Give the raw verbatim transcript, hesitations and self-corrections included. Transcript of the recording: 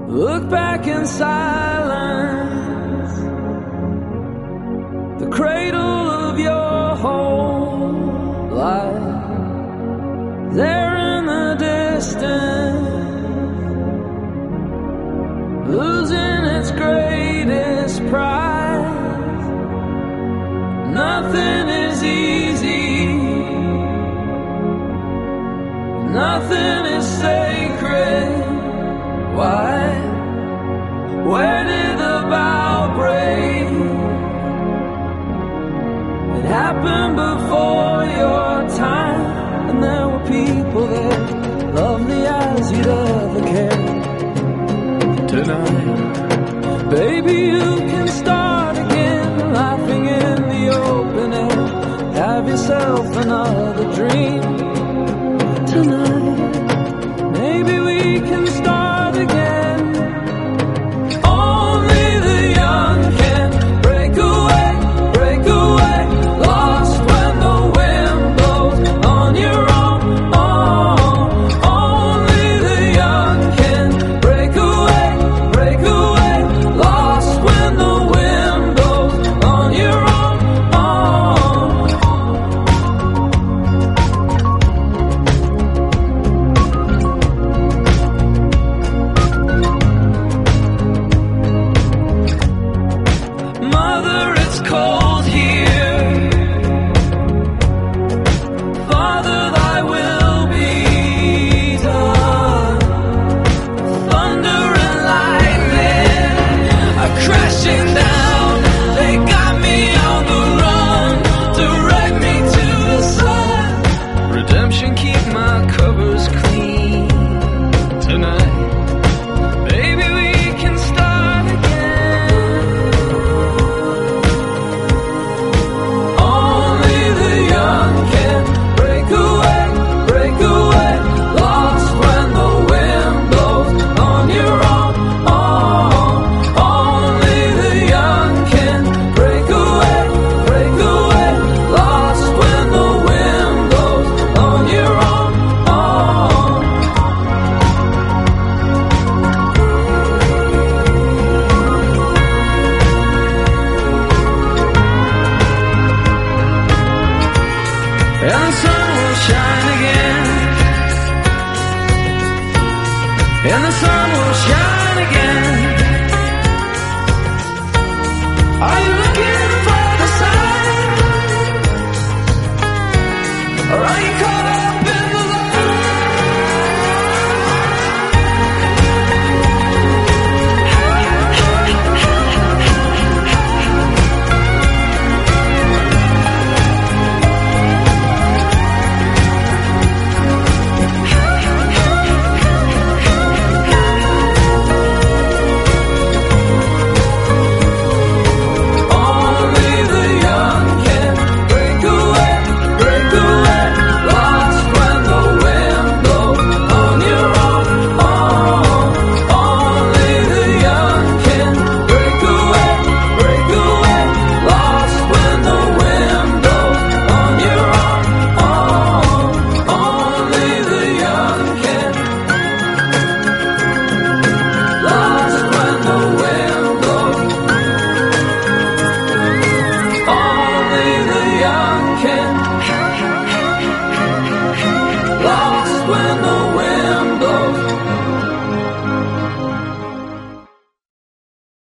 Look back in silence, the cradle of your whole life, there in the distance, losing its greatest prize. Nothing is easy, nothing is sacred. Why? Where did the bow break? It happened before your time, and there were people there, lovely as you'd ever care. Tonight, baby, you can start again, laughing in the open air. Have yourself another dream. Tonight, maybe we can start again. Only the young can break away, break away, lost when the wind blows on your own. Oh, only the young can break away, break away, lost when the wind blows on your own. And the sun will shine again, and the sun will shine again. Are you